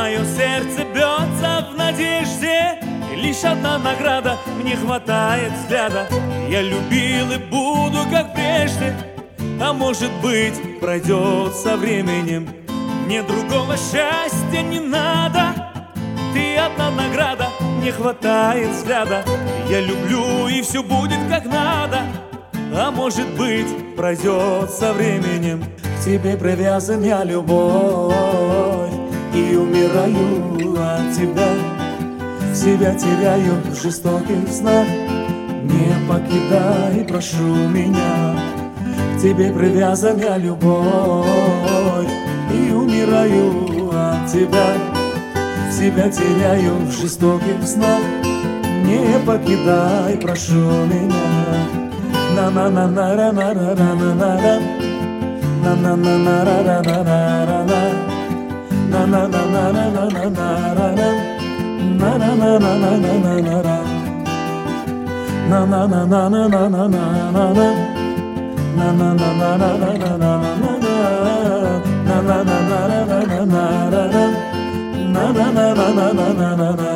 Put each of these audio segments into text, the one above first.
Мое сердце бьется в надежде, и лишь одна награда, мне хватает взгляда. Я любил и буду, как прежде, а может быть, пройдет со временем. Мне другого счастья не надо, ты одна награда, мне хватает взгляда. Я люблю, и все будет как надо, а может быть, пройдет со временем. К тебе привязан я, любовь, и умираю от тебя. Себя теряю в жестоких снах, не покидай, прошу меня. К тебе привязан я, любовь, и умираю от тебя. Себя теряю в жестоких снах, не покидай, прошу меня. На-на-на-на-ра-на-ра-на-на-ра, на-на-на-на-ра-ра-на-ра-на, на-на-на-на-ра-на-на-ра-на, на-на-на-на-на-на-на-ра, на-на-на-на-на-на-на-на, на-на-на-на-на-на-на-на-на.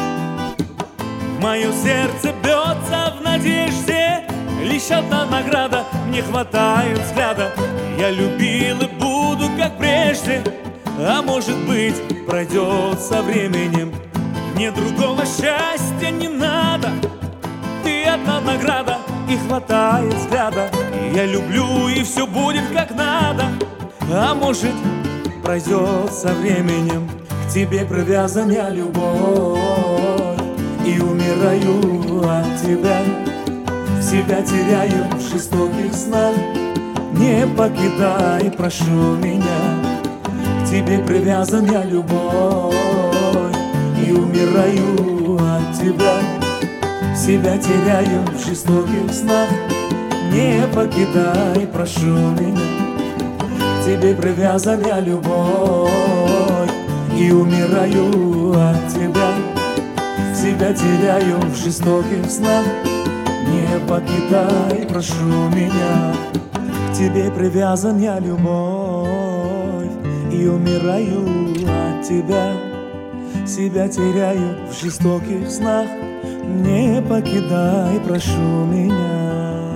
Мое сердце бьется в надежде, лишь одна награда, мне хватает взгляда. Я любил и буду, как прежде, а может быть, пройдет со временем. Мне другого счастья не надо, ты одна награда, и хватает взгляда. Я люблю, и все будет как надо, а может, пройдет со временем. К тебе привязан я, любовь, и умираю от тебя. Себя теряю в жестоких снах, не покидай, прошу меня. К тебе привязан я, любовь, и умираю от тебя. Себя теряю в жестоких снах, не покидай, прошу меня. К тебе привязан я, любовь, и умираю от тебя. Себя теряю в жестоких снах, не покидай, прошу меня. К тебе привязан я, любовь, и умираю от тебя. Себя теряю в жестоких снах, не покидай, прошу меня.